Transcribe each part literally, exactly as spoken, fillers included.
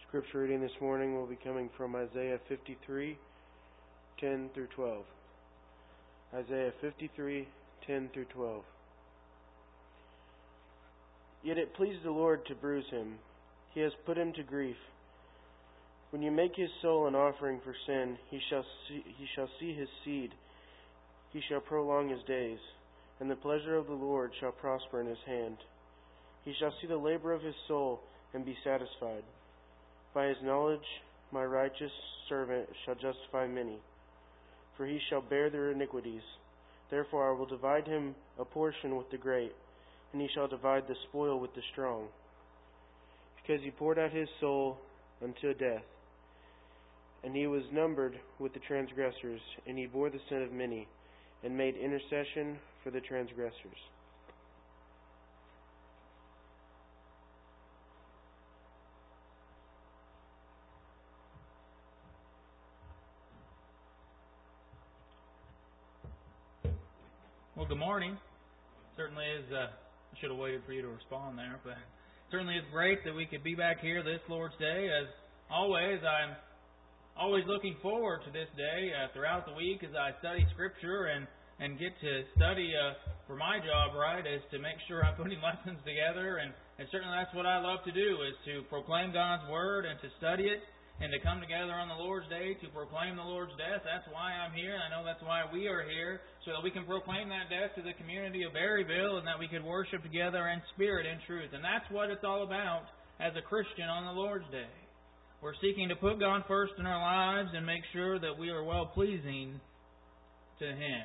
Scripture reading this morning will be coming from Isaiah fifty-three, ten through twelve. Isaiah fifty-three, ten through twelve. Yet it pleased the Lord to bruise him. He has put him to grief. When you make his soul an offering for sin, he shall see, he shall see his seed. He shall prolong his days, and the pleasure of the Lord shall prosper in his hand. He shall see the labor of his soul and be satisfied. By his knowledge my righteous servant shall justify many, for he shall bear their iniquities. Therefore I will divide him a portion with the great, and he shall divide the spoil with the strong. Because he poured out his soul unto death, and he was numbered with the transgressors, and he bore the sin of many, and made intercession for the transgressors. Well, good morning. Certainly is, uh, I should have waited for you to respond there, but certainly it's great that we could be back here this Lord's Day. As always, I'm always looking forward to this day uh, throughout the week as I study Scripture and, and get to study uh, for my job, right, is to make sure I'm putting lessons together. And, and certainly that's what I love to do, is to proclaim God's Word and to study it and to come together on the Lord's Day to proclaim the Lord's death. That's why I'm here, and I know that's why we are here, so that we can proclaim that death to the community of Berryville and that we could worship together in spirit and truth. And that's what it's all about as a Christian on the Lord's Day. We're seeking to put God first in our lives and make sure that we are well-pleasing to Him.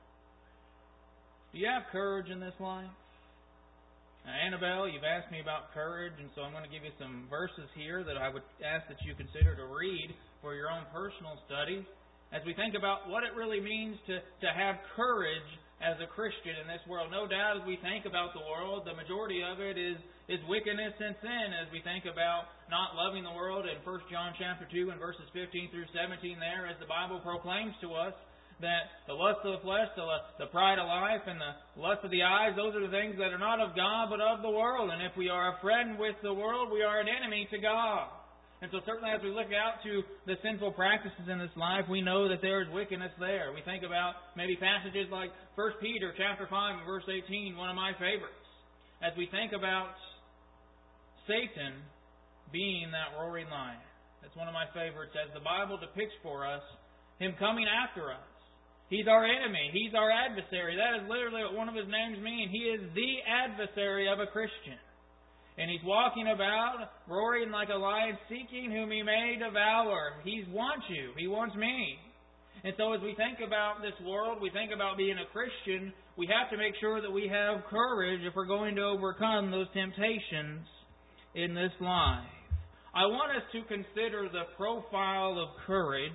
Do you have courage in this life? Now, Annabelle, you've asked me about courage, and so I'm going to give you some verses here that I would ask that you consider to read for your own personal study as we think about what it really means to, to have courage as a Christian in this world. No doubt as we think about the world, the majority of it is, is wickedness and sin. As we think about not loving the world in First John chapter two and verses fifteen through seventeen there, as the Bible proclaims to us, that the lust of the flesh, the, the pride of life, and the lust of the eyes, those are the things that are not of God, but of the world. And if we are a friend with the world, we are an enemy to God. And so certainly as we look out to the sinful practices in this life, we know that there is wickedness there. We think about maybe passages like First Peter chapter five and verse eighteen, one of my favorites. As we think about Satan being that roaring lion. That's one of my favorites, as the Bible depicts for us him coming after us. He's our enemy. He's our adversary. That is literally what one of his names means. He is the adversary of a Christian. And he's walking about, roaring like a lion, seeking whom he may devour. He wants you. He wants me. And so as we think about this world, we think about being a Christian, we have to make sure that we have courage if we're going to overcome those temptations in this life. I want us to consider the profile of courage.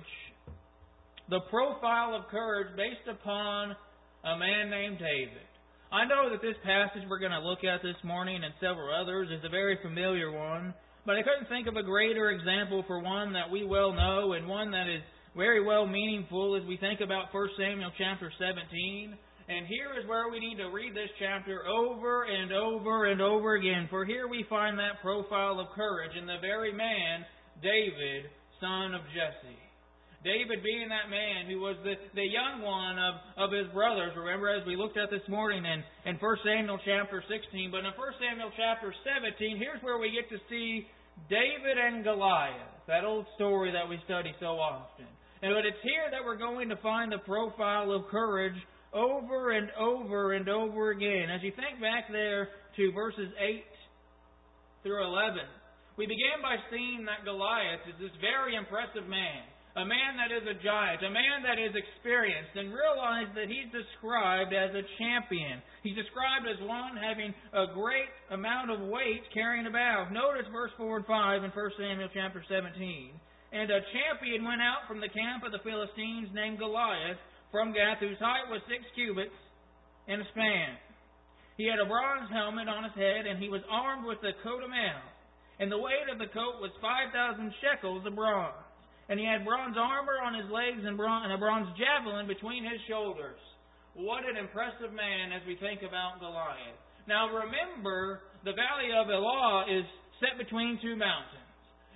The profile of courage based upon a man named David. I know that this passage we're going to look at this morning and several others is a very familiar one, but I couldn't think of a greater example for one that we well know and one that is very well meaningful as we think about First Samuel chapter seventeen. And here is where we need to read this chapter over and over and over again, for here we find that profile of courage in the very man, David, son of Jesse. David being that man who was the, the young one of, of his brothers. Remember, as we looked at this morning in, in First Samuel chapter sixteen. But in First Samuel chapter seventeen, here's where we get to see David and Goliath. That old story that we study so often. And but it's here that we're going to find the profile of courage over and over and over again. As you think back there to verses eight through eleven, we began by seeing that Goliath is this very impressive man. A man that is a giant, a man that is experienced, and realize that he's described as a champion. He's described as one having a great amount of weight carrying about. Notice verse four and five in First Samuel chapter seventeen. And a champion went out from the camp of the Philistines named Goliath from Gath, whose height was six cubits and a span. He had a bronze helmet on his head, and he was armed with a coat of mail. And the weight of the coat was five thousand shekels of bronze. And he had bronze armor on his legs and, bronze, and a bronze javelin between his shoulders. What an impressive man as we think about Goliath. Now remember, the valley of Elah is set between two mountains.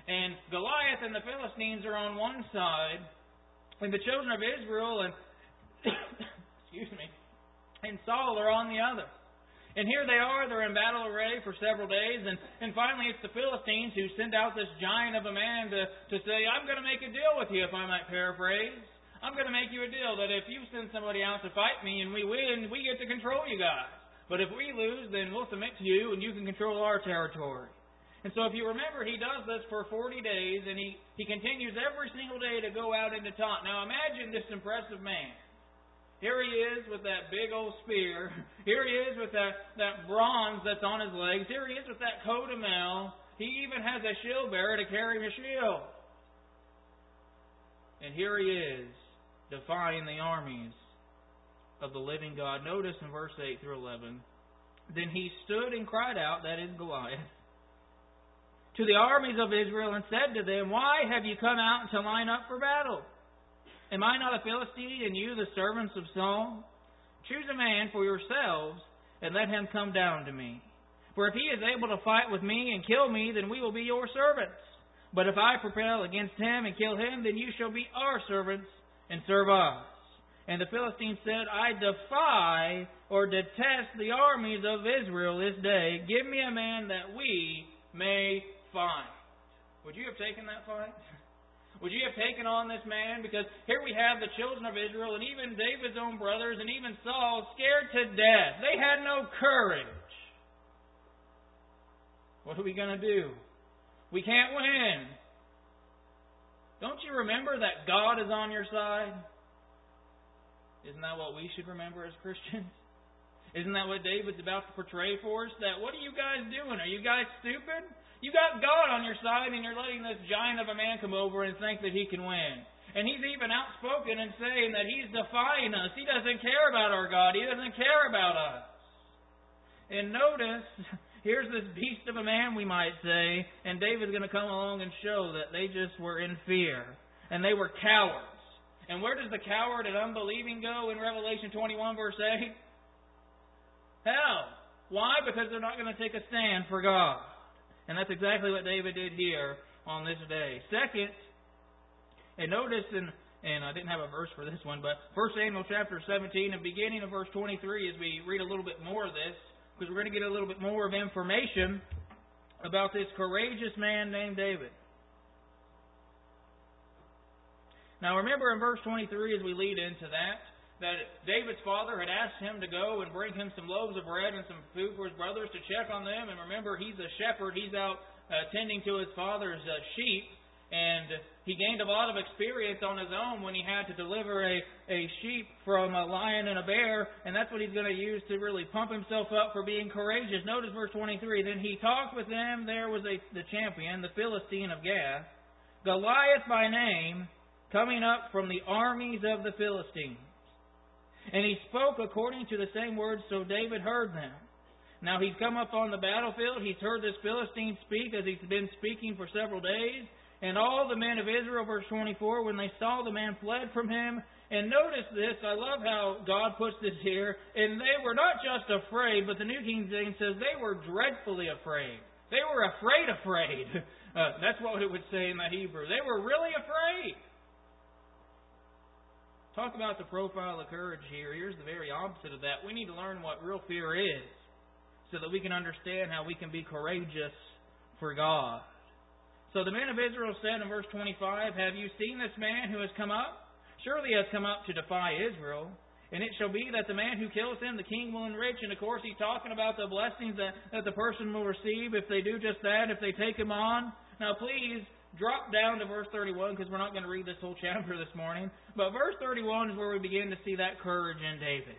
And Goliath and the Philistines are on one side, and the children of Israel and excuse me, and Saul are on the other. And here they are, they're in battle array for several days, and, and finally it's the Philistines who send out this giant of a man to, to say, I'm going to make a deal with you, if I might paraphrase. I'm going to make you a deal that if you send somebody out to fight me and we win, we get to control you guys. But if we lose, then we'll submit to you and you can control our territory. And so if you remember, he does this for forty days, and he, he continues every single day to go out into taunt. Now imagine this impressive man. Here he is with that big old spear. Here he is with that, that bronze that's on his legs. Here he is with that coat of mail. He even has a shield bearer to carry his shield. And here he is, defying the armies of the living God. Notice in verse eight through eleven. Then he stood and cried out, that is Goliath, to the armies of Israel and said to them, Why have you come out to line up for battle? Am I not a Philistine, and you the servants of Saul? Choose a man for yourselves, and let him come down to me. For if he is able to fight with me and kill me, then we will be your servants. But if I prevail against him and kill him, then you shall be our servants and serve us. And the Philistines said, I defy or detest the armies of Israel this day. Give me a man that we may fight. Would you have taken that fight? Would you have taken on this man? Because here we have the children of Israel and even David's own brothers and even Saul scared to death. They had no courage. What are we going to do? We can't win. Don't you remember that God is on your side? Isn't that what we should remember as Christians? Isn't that what David's about to portray for us? That what are you guys doing? Are you guys stupid? You got God on your side and you're letting this giant of a man come over and think that he can win. And he's even outspoken in saying that he's defying us. He doesn't care about our God. He doesn't care about us. And notice, here's this beast of a man, we might say, and David's going to come along and show that they just were in fear. And they were cowards. And where does the coward and unbelieving go in Revelation twenty-one verse eight? Hell. Why? Because they're not going to take a stand for God. And that's exactly what David did here on this day. Second, and notice, in, and I didn't have a verse for this one, but First Samuel chapter seventeen and beginning of verse twenty-three, as we read a little bit more of this, because we're going to get a little bit more of information about this courageous man named David. Now remember in verse twenty-three, as we lead into that, that David's father had asked him to go and bring him some loaves of bread and some food for his brothers to check on them. And remember, he's a shepherd. He's out uh, tending to his father's uh, sheep. And he gained a lot of experience on his own when he had to deliver a, a sheep from a lion and a bear. And that's what he's going to use to really pump himself up for being courageous. Notice verse twenty-three. Then he talked with them. There was a, the champion, the Philistine of Gath, Goliath by name, coming up from the armies of the Philistines. And he spoke according to the same words, so David heard them. Now he's come up on the battlefield. He's heard this Philistine speak as he's been speaking for several days. And all the men of Israel, verse twenty-four, when they saw the man, fled from him. And notice this, I love how God puts this here. And they were not just afraid, but the New King James says they were dreadfully afraid. They were afraid, afraid. Uh, that's what it would say in the Hebrew. They were really afraid. Talk about the profile of courage here. Here's the very opposite of that. We need to learn what real fear is so that we can understand how we can be courageous for God. So the men of Israel said in verse twenty-five, Have you seen this man who has come up? Surely he has come up to defy Israel. And it shall be that the man who kills him, the king will enrich. And of course he's talking about the blessings that, that the person will receive if they do just that, if they take him on. Now please, drop down to verse thirty-one because we're not going to read this whole chapter this morning. But verse thirty-one is where we begin to see that courage in David.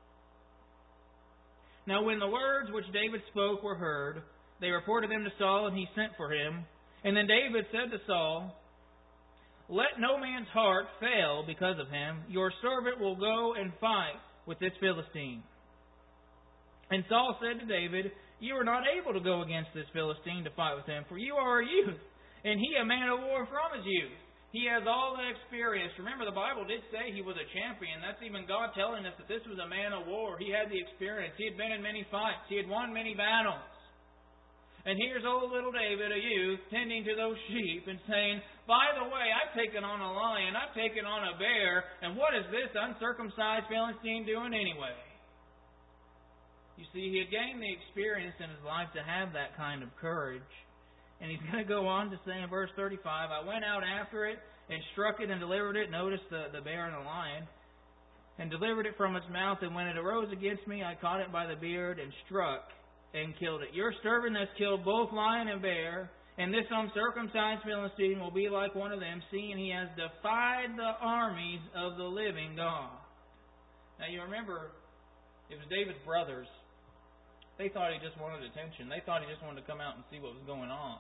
Now when the words which David spoke were heard, they reported them to Saul, and he sent for him. And then David said to Saul, Let no man's heart fail because of him. Your servant will go and fight with this Philistine. And Saul said to David, You are not able to go against this Philistine to fight with him, for you are a youth, and he a man of war from his youth. He has all the experience. Remember, the Bible did say he was a champion. That's even God telling us that this was a man of war. He had the experience. He had been in many fights. He had won many battles. And here's old little David, a youth, tending to those sheep and saying, by the way, I've taken on a lion, I've taken on a bear, and what is this uncircumcised Philistine doing anyway? You see, he had gained the experience in his life to have that kind of courage. And he's going to go on to say in verse thirty-five, I went out after it and struck it and delivered it. Notice the, the bear and the lion. And delivered it from its mouth. And when it arose against me, I caught it by the beard and struck and killed it. Your servant has killed both lion and bear. And this uncircumcised Philistine will be like one of them, seeing he has defied the armies of the living God. Now you remember, it was David's brothers. They thought he just wanted attention. They thought he just wanted to come out and see what was going on.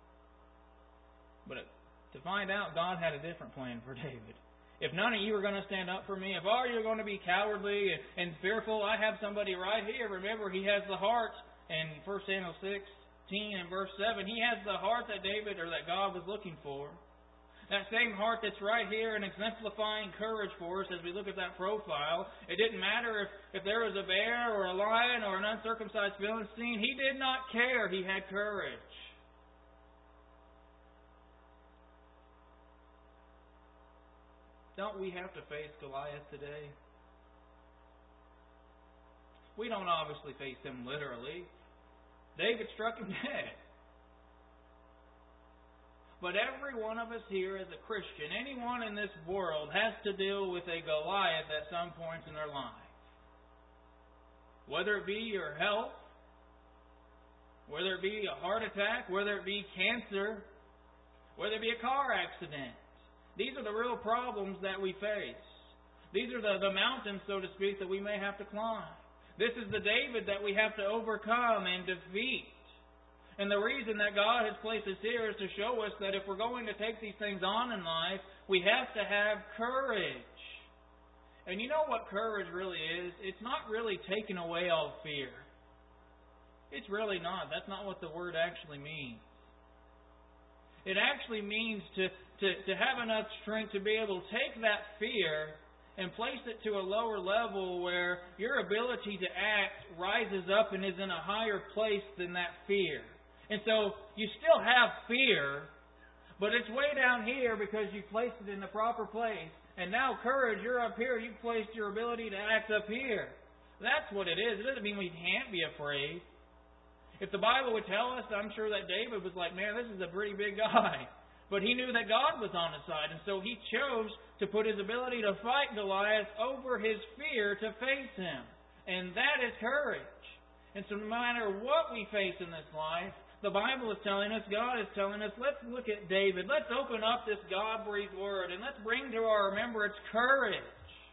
But to find out, God had a different plan for David. If none of you are going to stand up for me, if all you're going to be cowardly and, and fearful, I have somebody right here. Remember, he has the heart in First Samuel sixteen and verse seven. He has the heart that David or that God was looking for. That same heart that's right here and exemplifying courage for us as we look at that profile. It didn't matter if, if there was a bear or a lion or an uncircumcised Philistine. He did not care. He had courage. Don't we have to face Goliath today? We don't obviously face him literally. David struck him dead. But every one of us here as a Christian, anyone in this world has to deal with a Goliath at some points in their life. Whether it be your health, whether it be a heart attack, whether it be cancer, whether it be a car accident. These are the real problems that we face. These are the, the mountains, so to speak, that we may have to climb. This is the David that we have to overcome and defeat. And the reason that God has placed us here is to show us that if we're going to take these things on in life, we have to have courage. And you know what courage really is? It's not really taking away all fear. It's really not. That's not what the word actually means. It actually means to, to, to have enough strength to be able to take that fear and place it to a lower level where your ability to act rises up and is in a higher place than that fear. And so you still have fear, but it's way down here because you placed it in the proper place. And now courage, you're up here, you've placed your ability to act up here. That's what it is. It doesn't mean we can't be afraid. If the Bible would tell us, I'm sure that David was like, man, this is a pretty big guy. But he knew that God was on his side, and so he chose to put his ability to fight Goliath over his fear to face him. And that is courage. And so no matter what we face in this life, the Bible is telling us, God is telling us, let's look at David. Let's open up this God-breathed Word and let's bring to our remembrance courage.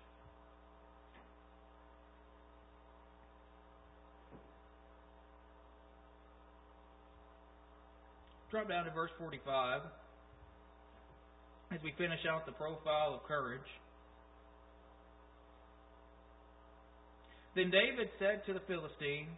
Drop down to verse forty-five as we finish out the profile of courage. Then David said to the Philistines,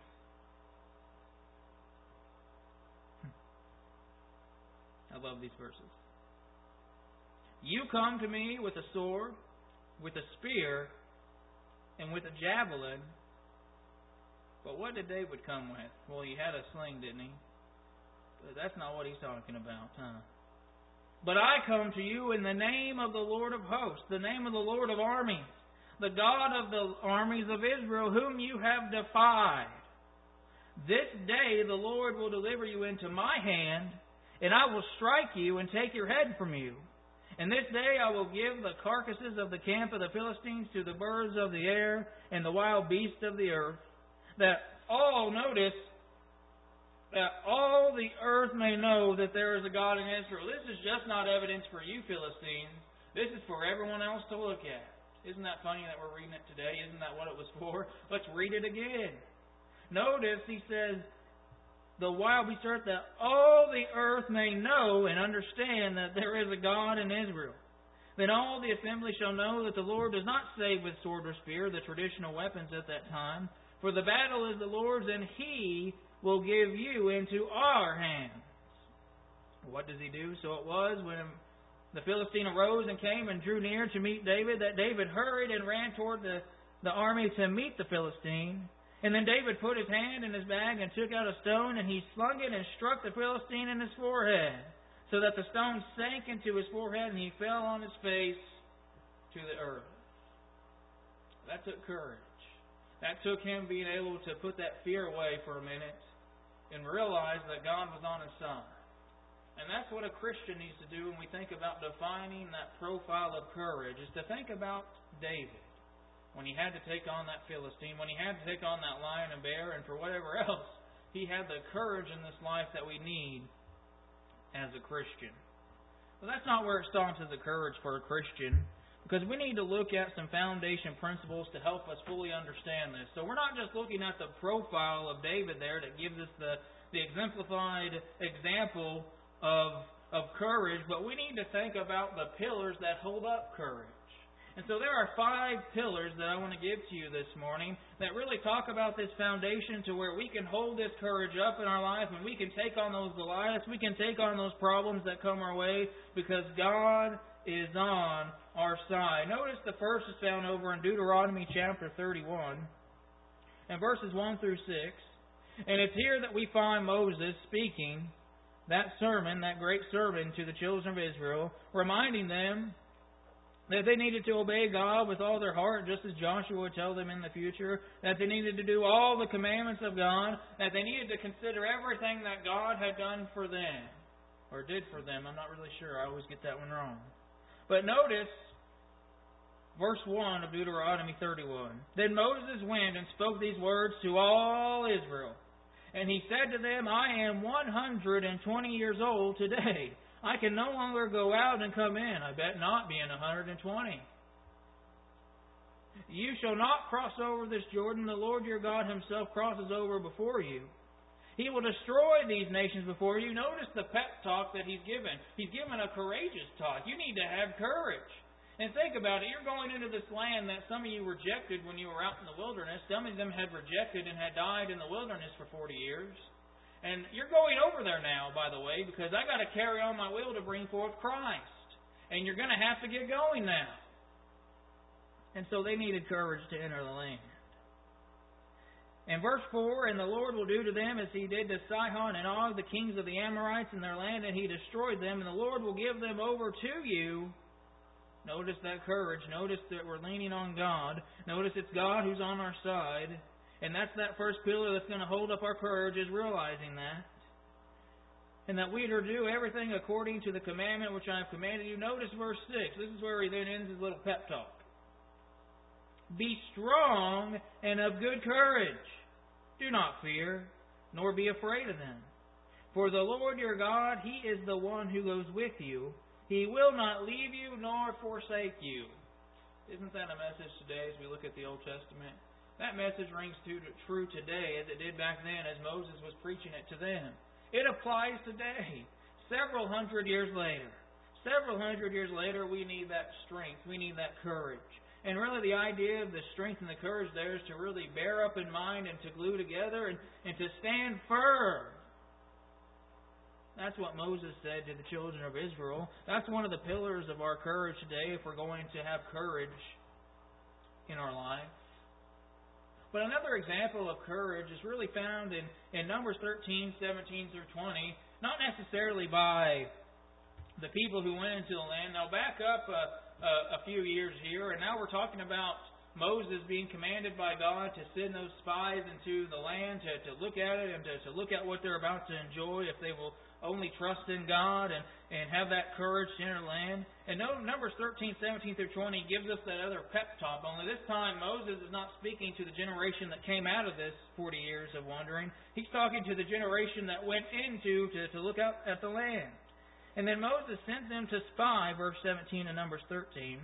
I love these verses. You come to me with a sword, with a spear, and with a javelin. But what did David come with? Well, he had a sling, didn't he? But that's not what he's talking about, huh? But I come to you in the name of the Lord of hosts, the name of the Lord of armies, the God of the armies of Israel, whom you have defied. This day the Lord will deliver you into my hand, and I will strike you and take your head from you. And this day I will give the carcasses of the camp of the Philistines to the birds of the air and the wild beasts of the earth, that all, notice, that all the earth may know that there is a God in Israel. This is just not evidence for you, Philistines. This is for everyone else to look at. Isn't that funny that we're reading it today? Isn't that what it was for? Let's read it again. Notice he says, the wild beasts of the earth, that all the earth may know and understand that there is a God in Israel. Then all the assembly shall know that the Lord does not save with sword or spear, the traditional weapons at that time. For the battle is the Lord's, and He will give you into our hands. What does He do? So it was when the Philistine arose and came and drew near to meet David, that David hurried and ran toward the, the army to meet the Philistine. And then David put his hand in his bag and took out a stone, and he slung it and struck the Philistine in his forehead, so that the stone sank into his forehead, and he fell on his face to the earth. That took courage. That took him being able to put that fear away for a minute and realize that God was on his side. And that's what a Christian needs to do when we think about defining that profile of courage, is to think about David. When he had to take on that Philistine, when he had to take on that lion and bear, and for whatever else, he had the courage in this life that we need as a Christian. But that's not where it stops as a courage for a Christian, because we need to look at some foundation principles to help us fully understand this. So we're not just looking at the profile of David there that gives us the, the exemplified example of, of courage, but we need to think about the pillars that hold up courage. And so there are five pillars that I want to give to you this morning that really talk about this foundation to where we can hold this courage up in our life and we can take on those Goliaths, we can take on those problems that come our way because God is on our side. Notice the first is found over in Deuteronomy chapter thirty-one and verses one through six. And it's here that we find Moses speaking that sermon, that great sermon to the children of Israel, reminding them that they needed to obey God with all their heart, just as Joshua would tell them in the future, that they needed to do all the commandments of God, that they needed to consider everything that God had done for them, or did for them. I'm not really sure. I always get that one wrong. But notice verse one of Deuteronomy thirty-one. Then Moses went and spoke these words to all Israel. And he said to them, I am one hundred twenty years old today. I can no longer go out and come in. I bet not, being one hundred twenty. You shall not cross over this Jordan. The Lord your God himself crosses over before you. He will destroy these nations before you. Notice the pep talk that he's given. He's given a courageous talk. You need to have courage. And think about it. You're going into this land that some of you rejected when you were out in the wilderness. Some of them had rejected and had died in the wilderness for forty years. And you're going over there now, by the way, because I got to carry on my will to bring forth Christ. And you're going to have to get going now. And so they needed courage to enter the land. In verse four, and the Lord will do to them as he did to Sihon and Og, the kings of the Amorites in their land, and he destroyed them, and the Lord will give them over to you. Notice that courage. Notice that we're leaning on God. Notice it's God who's on our side. And that's that first pillar that's going to hold up our courage, is realizing that. And that we are to do everything according to the commandment which I have commanded you. Notice verse six. This is where he then ends his little pep talk. Be strong and of good courage. Do not fear, nor be afraid of them. For the Lord your God, he is the one who goes with you. He will not leave you nor forsake you. Isn't that a message today as we look at the Old Testament? That message rings true today as it did back then as Moses was preaching it to them. It applies today, several hundred years later. Several hundred years later, we need that strength. We need that courage. And really the idea of the strength and the courage there is to really bear up in mind and to glue together and, and to stand firm. That's what Moses said to the children of Israel. That's one of the pillars of our courage today if we're going to have courage in our life. But another example of courage is really found in, in Numbers thirteen, seventeen through twenty. Not necessarily by the people who went into the land. Now back up a, a, a few years here, and now we're talking about Moses being commanded by God to send those spies into the land to, to look at it and to, to look at what they're about to enjoy if they will only trust in God and, and have that courage to enter the land. And no, Numbers thirteen, seventeen through twenty gives us that other pep talk. Only this time Moses is not speaking to the generation that came out of this forty years of wandering. He's talking to the generation that went into to, to look out at the land. And then Moses sent them to spy, verse seventeen in Numbers thirteen,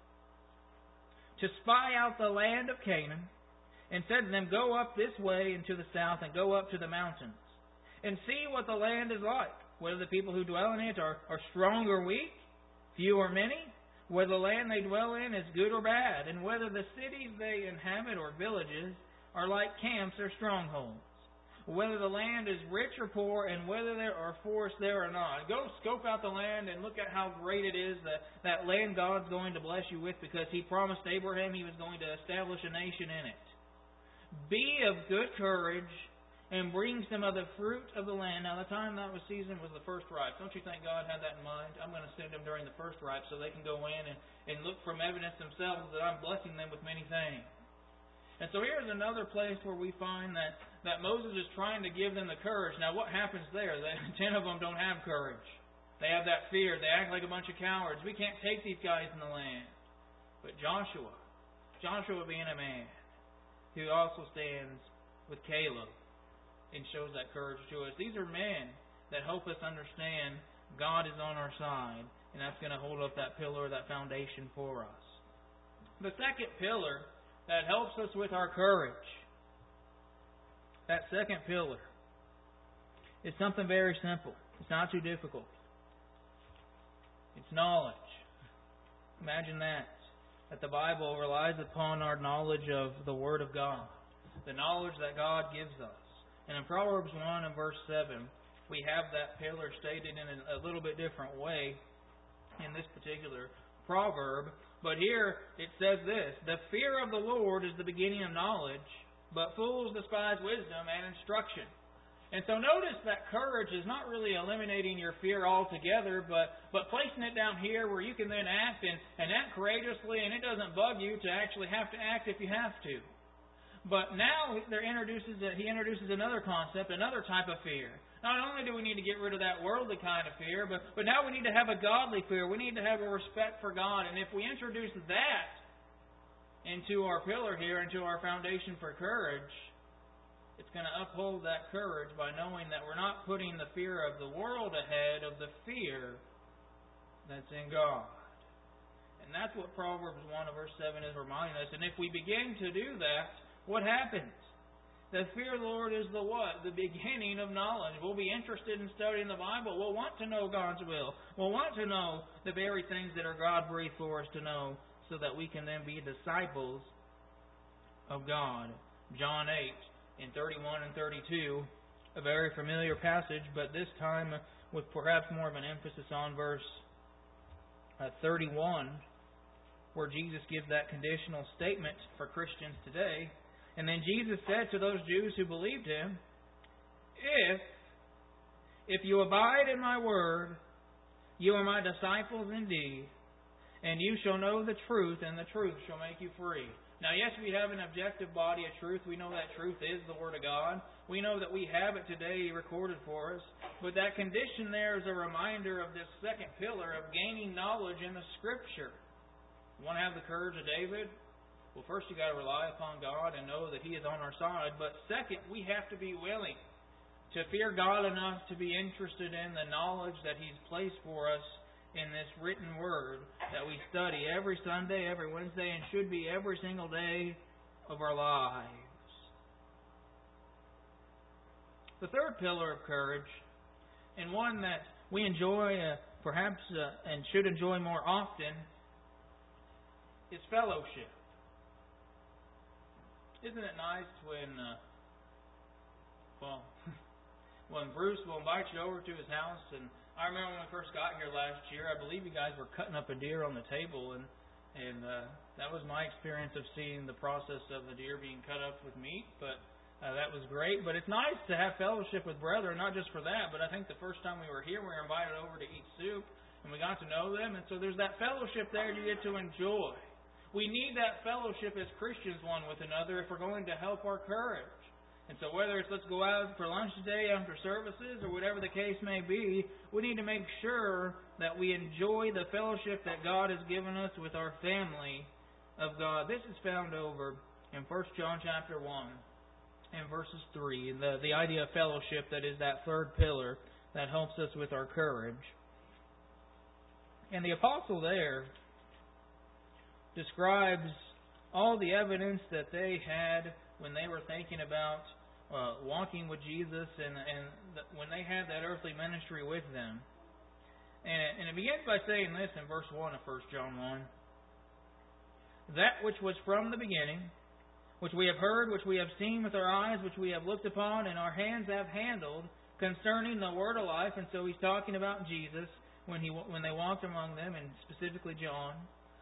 to spy out the land of Canaan, and said to them, go up this way into the south and go up to the mountains, and see what the land is like, whether the people who dwell in it are, are strong or weak, few or many, whether the land they dwell in is good or bad, and whether the cities they inhabit or villages are like camps or strongholds, whether the land is rich or poor, and whether there are forests there or not. Go scope out the land and look at how great it is, that, that land God's going to bless you with, because He promised Abraham He was going to establish a nation in it. Be of good courage, and bring some of the fruit of the land. Now, the time that was seasoned was the first ripe. Don't you think God had that in mind? I'm going to send them during the first ripe so they can go in and, and look from evidence themselves that I'm blessing them with many things. And so here's another place where we find that, that Moses is trying to give them the courage. Now, what happens there? The, ten of them don't have courage. They have that fear. They act like a bunch of cowards. We can't take these guys in the land. But Joshua, Joshua being a man who also stands with Caleb and shows that courage to us. These are men that help us understand God is on our side, and that's going to hold up that pillar, that foundation for us. The second pillar that helps us with our courage, that second pillar, is something very simple. It's not too difficult. It's knowledge. Imagine that. That the Bible relies upon our knowledge of the Word of God. The knowledge that God gives us. And in Proverbs one and verse seven, we have that pillar stated in a little bit different way in this particular proverb. But here it says this: the fear of the Lord is the beginning of knowledge, but fools despise wisdom and instruction. And so notice that courage is not really eliminating your fear altogether, but, but placing it down here where you can then act and, and act courageously, and it doesn't bug you to actually have to act if you have to. But now there introduces a, he introduces another concept, another type of fear. Not only do we need to get rid of that worldly kind of fear, but, but now we need to have a godly fear. We need to have a respect for God. And if we introduce that into our pillar here, into our foundation for courage, it's going to uphold that courage by knowing that we're not putting the fear of the world ahead of the fear that's in God. And that's what Proverbs one and verse seven is reminding us. And if we begin to do that, what happens? The fear of the Lord is the what? The beginning of knowledge. We'll be interested in studying the Bible. We'll want to know God's will. We'll want to know the very things that are God-breathed for us to know so that we can then be disciples of God. John eight in thirty-one and thirty-two, a very familiar passage, but this time with perhaps more of an emphasis on verse thirty-one, where Jesus gives that conditional statement for Christians today. And then Jesus said to those Jews who believed Him, If, if you abide in my word, you are my disciples indeed, and you shall know the truth, and the truth shall make you free. Now, yes, we have an objective body of truth. We know that truth is the Word of God. We know that we have it today recorded for us. But that condition there is a reminder of this second pillar of gaining knowledge in the Scripture. You want to have the courage of David? Well, first you got to rely upon God and know that He is on our side. But second, we have to be willing to fear God enough to be interested in the knowledge that He's placed for us in this written Word that we study every Sunday, every Wednesday, and should be every single day of our lives. The third pillar of courage, and one that we enjoy uh, perhaps uh, and should enjoy more often, is fellowship. Isn't it nice when, uh, well, when Bruce will invite you over to his house? And I remember when we first got here last year, I believe you guys were cutting up a deer on the table, and and uh, that was my experience of seeing the process of the deer being cut up with meat. But uh, that was great. But it's nice to have fellowship with brethren, not just for that, but I think the first time we were here, we were invited over to eat soup, and we got to know them, and so there's that fellowship there you get to enjoy. We need that fellowship as Christians one with another if we're going to help our courage. And so whether it's let's go out for lunch today after services or whatever the case may be, we need to make sure that we enjoy the fellowship that God has given us with our family of God. This is found over in First John chapter one and verses three. And the, the idea of fellowship, that is that third pillar that helps us with our courage. And the apostle there describes all the evidence that they had when they were thinking about uh, walking with Jesus and, and the, when they had that earthly ministry with them. And, and it begins by saying this in verse one of First John one. That which was from the beginning, which we have heard, which we have seen with our eyes, which we have looked upon, and our hands have handled, concerning the word of life. And so he's talking about Jesus when he when they walked among them, and specifically John.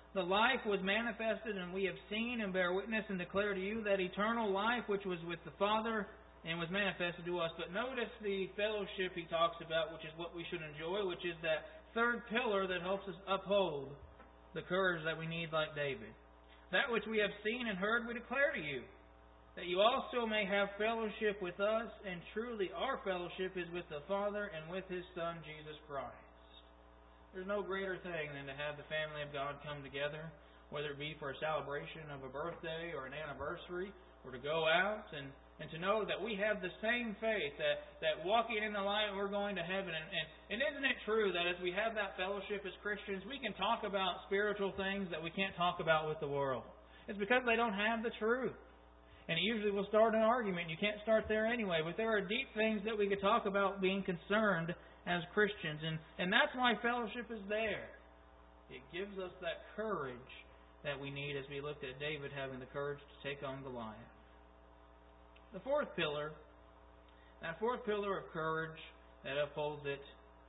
the life was manifested, and we have seen and bear witness and declare to you that eternal life which was with the Father and was manifested to us. But notice the fellowship he talks about, which is what we should enjoy, which is that third pillar that helps us uphold the courage that we need like David. That which we have seen and heard we declare to you, that you also may have fellowship with us, and truly our fellowship is with the Father and with His Son, Jesus Christ. There's no greater thing than to have the family of God come together, whether it be for a celebration of a birthday or an anniversary, or to go out and, and to know that we have the same faith, that, that walking in the light we're going to heaven. And, and, and isn't it true that as we have that fellowship as Christians, we can talk about spiritual things that we can't talk about with the world? It's because they don't have the truth. And it usually will start an argument. You can't start there anyway. But there are deep things that we could talk about being concerned as Christians. And, and that's why fellowship is there. It gives us that courage that we need, as we looked at David having the courage to take on Goliath. The fourth pillar, that fourth pillar of courage that upholds it,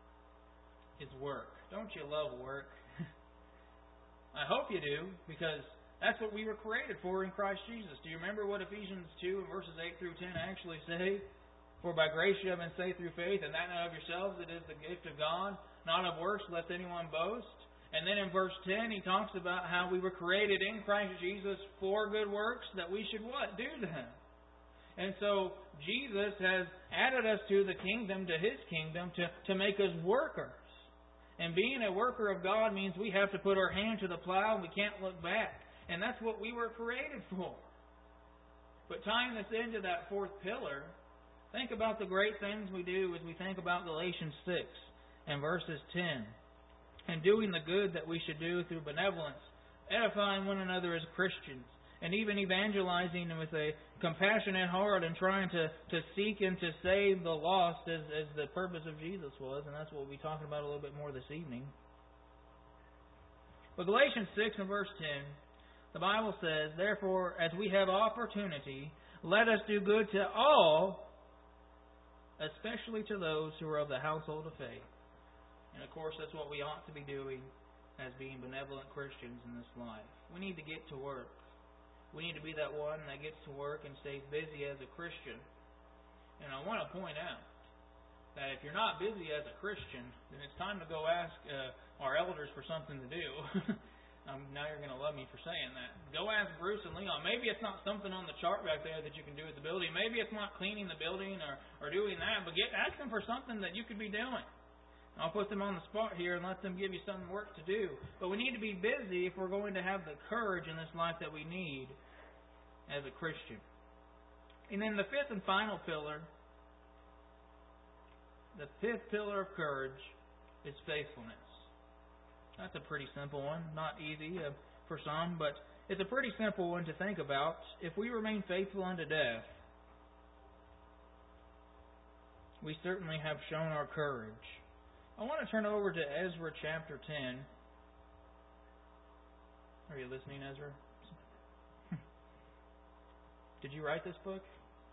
is work. Don't you love work? I hope you do, because that's what we were created for in Christ Jesus. Do you remember what Ephesians two, verses eight through ten actually say? For by grace you have been saved through faith, and that not of yourselves, it is the gift of God, not of works, lest anyone boast. And then in verse ten, he talks about how we were created in Christ Jesus for good works, that we should what? Do them. And so Jesus has added us to the kingdom, to His kingdom, to, to make us workers. And being a worker of God means we have to put our hand to the plow and we can't look back. And that's what we were created for. But tying this into that fourth pillar, think about the great things we do as we think about Galatians six and verses ten. And doing the good that we should do through benevolence, edifying one another as Christians, and even evangelizing with a compassionate heart and trying to, to seek and to save the lost as, as the purpose of Jesus was. And that's what we'll be talking about a little bit more this evening. But Galatians six and verse ten, the Bible says, therefore, as we have opportunity, let us do good to all, especially to those who are of the household of faith. And of course, that's what we ought to be doing as being benevolent Christians in this life. We need to get to work. We need to be that one that gets to work and stays busy as a Christian. And I want to point out that if you're not busy as a Christian, then it's time to go ask uh, our elders for something to do. um, now you're going to love me for saying that. Go ask Bruce and Leon. Maybe it's not something on the chart back there that you can do at the building. Maybe it's not cleaning the building or, or doing that. But get ask them for something that you could be doing. I'll put them on the spot here and let them give you some work to do. But we need to be busy if we're going to have the courage in this life that we need as a Christian. And then the fifth and final pillar, the fifth pillar of courage is faithfulness. That's a pretty simple one. Not easy uh, for some, but it's a pretty simple one to think about. If we remain faithful unto death, we certainly have shown our courage. I want to turn over to Ezra chapter ten. Are you listening, Ezra? Did you write this book?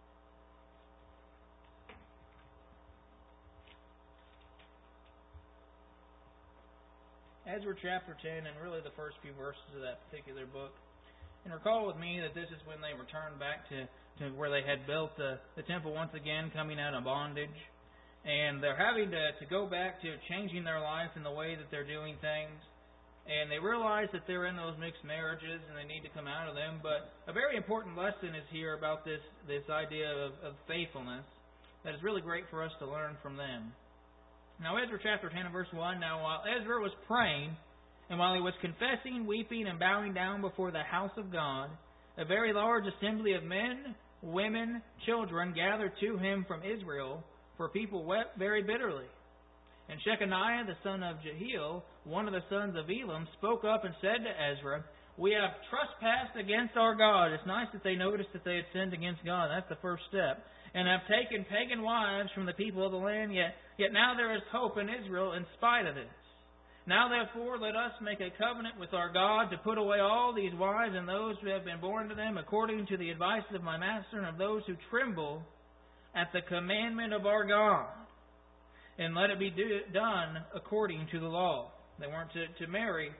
Ezra chapter ten, and really the first few verses of that particular book. And recall with me that this is when they returned back to, to where they had built the, the temple once again, coming out of bondage. And they're having to, to go back to changing their life in the way that they're doing things. And they realize that they're in those mixed marriages and they need to come out of them. But a very important lesson is here about this, this idea of, of faithfulness that is really great for us to learn from them. Now, Ezra chapter ten and verse one, now while Ezra was praying, and while he was confessing, weeping, and bowing down before the house of God, a very large assembly of men, women, children gathered to him from Israel, for people wept very bitterly. And Shechaniah, the son of Jehiel, one of the sons of Elam, spoke up and said to Ezra, we have trespassed against our God. It's nice that they noticed that they had sinned against God. That's the first step. And have taken pagan wives from the people of the land, yet, yet now there is hope in Israel in spite of this. Now therefore let us make a covenant with our God to put away all these wives and those who have been born to them, according to the advice of my master and of those who tremble at the commandment of our God, and let it be do, done according to the law. They weren't to, to marry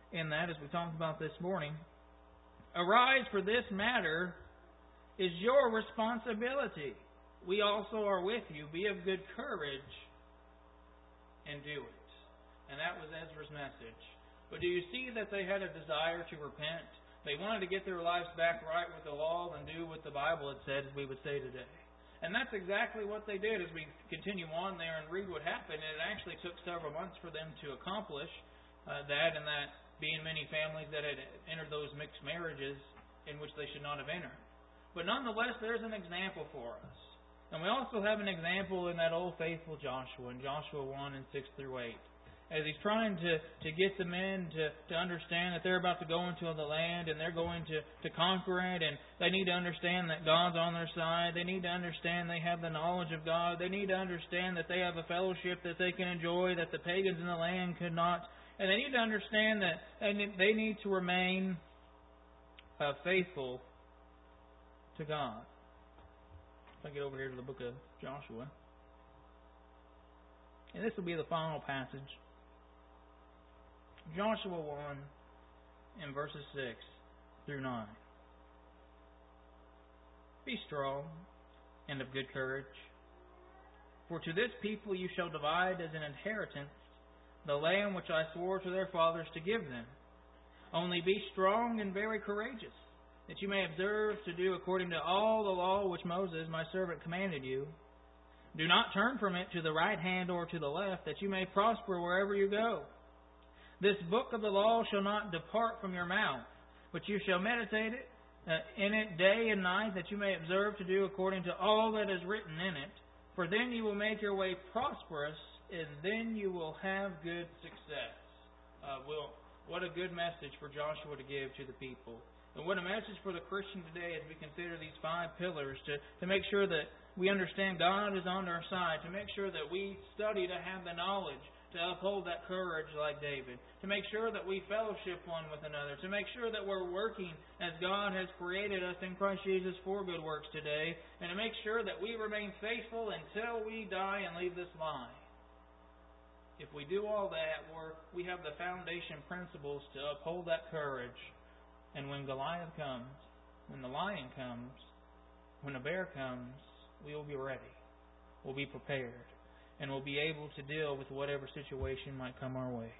in that, as we talked about this morning. Arise, for this matter is your responsibility. We also are with you. Be of good courage and do it. And that was Ezra's message. But do you see that they had a desire to repent? They wanted to get their lives back right with the law and do what the Bible had said, as we would say today. And that's exactly what they did as we continue on there and read what happened. And it actually took several months for them to accomplish uh, that, and that being many families that had entered those mixed marriages in which they should not have entered. But nonetheless, there's an example for us. And we also have an example in that old faithful Joshua, in Joshua one and six through eight. As he's trying to, to get the men to, to understand that they're about to go into the land and they're going to, to conquer it, and they need to understand that God's on their side. They need to understand they have the knowledge of God. They need to understand that they have a fellowship that they can enjoy that the pagans in the land could not. And they need to understand that they need to remain uh, faithful to God. If I get over here to the book of Joshua. And this will be the final passage. Joshua one in verses six through nine. Be strong and of good courage, for to this people you shall divide as an inheritance the land which I swore to their fathers to give them. Only be strong and very courageous, that you may observe to do according to all the law which Moses my servant commanded you. Do not turn from it to the right hand or to the left, that you may prosper wherever you go. This book of the law shall not depart from your mouth, but you shall meditate it, uh, in it day and night, that you may observe to do according to all that is written in it. For then you will make your way prosperous, and then you will have good success. Uh, well, what a good message for Joshua to give to the people. And what a message for the Christian today as we consider these five pillars to, to make sure that we understand God is on our side, to make sure that we study to have the knowledge, to uphold that courage like David, to make sure that we fellowship one with another, to make sure that we're working as God has created us in Christ Jesus for good works today, and to make sure that we remain faithful until we die and leave this life. If we do all that, we're, we have the foundation principles to uphold that courage. And when Goliath comes, when the lion comes, when a bear comes, we will be ready. We'll be prepared. And we'll be able to deal with whatever situation might come our way.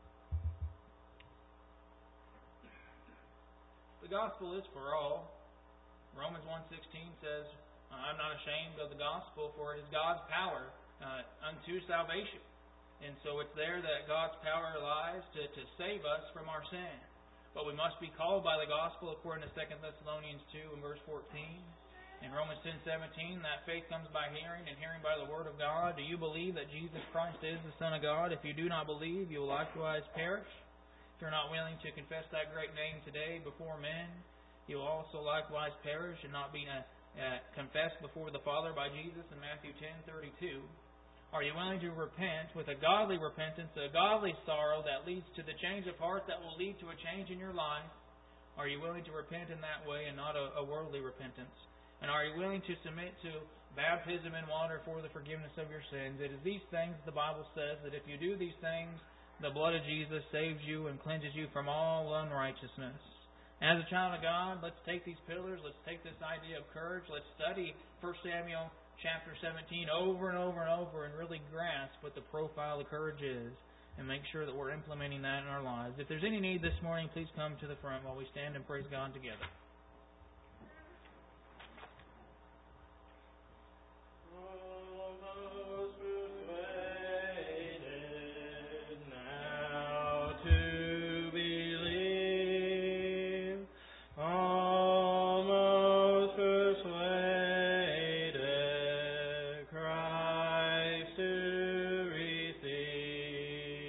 The gospel is for all. Romans one sixteen says, I'm not ashamed of the gospel, for it is God's power uh, unto salvation. And so it's there that God's power lies to, to save us from our sin. But we must be called by the gospel according to Second Thessalonians two and verse fourteen. In Romans ten seventeen, that faith comes by hearing, and hearing by the word of God. Do you believe that Jesus Christ is the Son of God? If you do not believe, you will likewise perish. If you're not willing to confess that great name today before men, you will also likewise perish and not be uh, uh, confessed before the Father by Jesus in Matthew ten thirty-two. Are you willing to repent with a godly repentance, a godly sorrow that leads to the change of heart that will lead to a change in your life? Are you willing to repent in that way and not a, a worldly repentance? And are you willing to submit to baptism in water for the forgiveness of your sins? It is these things the Bible says that if you do these things, the blood of Jesus saves you and cleanses you from all unrighteousness. As a child of God, let's take these pillars, let's take this idea of courage, let's study First Samuel chapter seventeen over and over and over and really grasp what the profile of courage is and make sure that we're implementing that in our lives. If there's any need this morning, please come to the front while we stand and praise God together.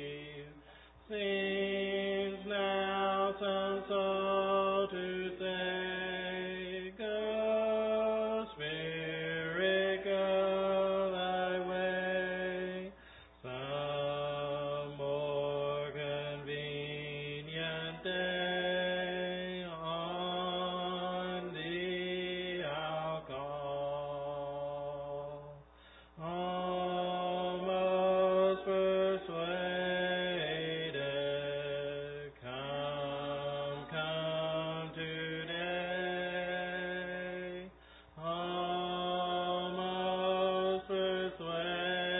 Seems now some soul to say. Emmanuel.